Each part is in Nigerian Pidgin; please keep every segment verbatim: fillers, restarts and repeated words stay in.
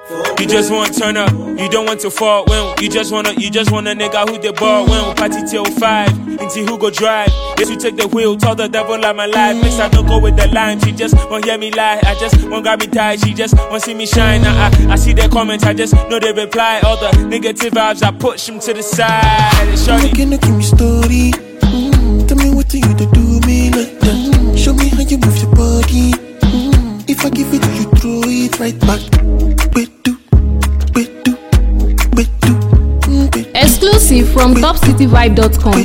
You just want to turn up, you don't want to fall. When you just wanna, you just want a nigga who the ball. When we party till five, until who go drive. Yes, you take the wheel, tell the devil I'm alive. Next I don't go with the line, she just won't hear me lie. I just won't grab me tight, she just won't see me shine. I, I, I see their comments, I just know they reply. All the negative vibes, I push them to the side. Shorty, can you give me story? Mm, tell me what do you to do me like that? Mm, show me how you move your body. Mm, if I give it to you, throw it right back. Exclusive from top city vibe dot com.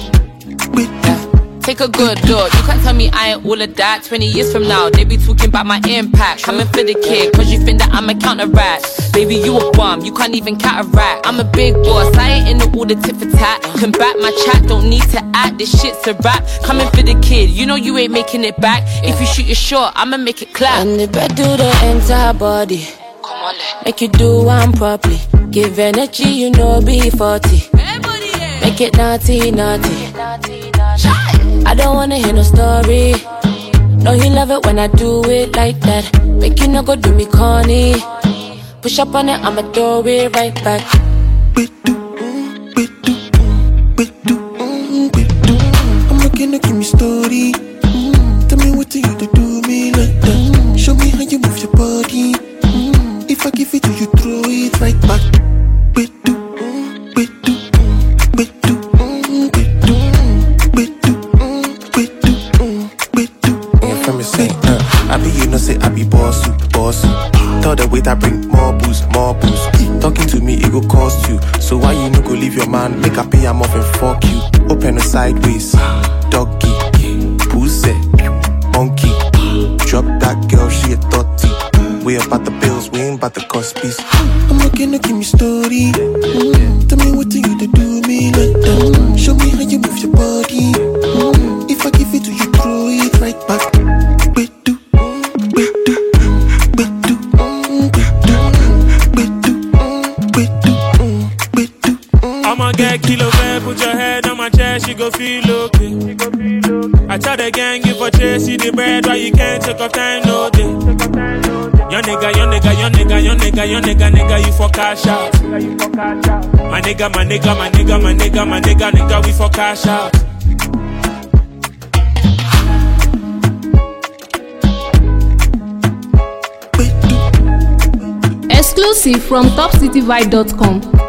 Take a good look, you can't tell me I ain't all of that. Twenty years from now, they be talking about my impact. Coming for the kid, cause you think that I'm a counteract. Baby, you a bum, you can't even counteract. I'm a big boss, I ain't into all the tit for tat. Combat my chat, don't need to act, this shit's a rap. Coming for the kid, you know you ain't making it back. If you shoot your shot, I'ma make it clap. And the bed do the entire body. Come on, make you do one properly. Give energy, you know, be forty. Make it naughty, naughty. I don't wanna hear no story. No, you love it when I do it like that. Make you no go do me corny. Push up on it, I'ma throw it right back. I'm looking to give me story. Mm, tell me what do you to do me like that. Mm, show me how you move your body. Mm, if I give it to you, throw it right back. Say I be bossy, bossy. Tell the wait I bring more booze, more booze. Talking to me, it go cost you. So why you no go leave your man? Make a pay him off and fuck you. Open a sideways, doggy, pussy, monkey. Drop that girl, she a thirty. We about the bills, we ain't about the cost piece. I'm looking to give me story. Mm, tell me what do you to do me like that. Mm, show me how you move your body. Mm, if I give it to you, throw it right back. Get kilo bad, put your head on my chest, you go feel okay. I tell the gang if I chase you the bread, why you can't take off time no day. Your nigga, your nigga, your nigga, your nigga, your nigga, nigga, you for cash out. My nigga, my nigga, my nigga, my nigga, my nigga, nigga, we for cash out. Exclusive from top city vibe dot com.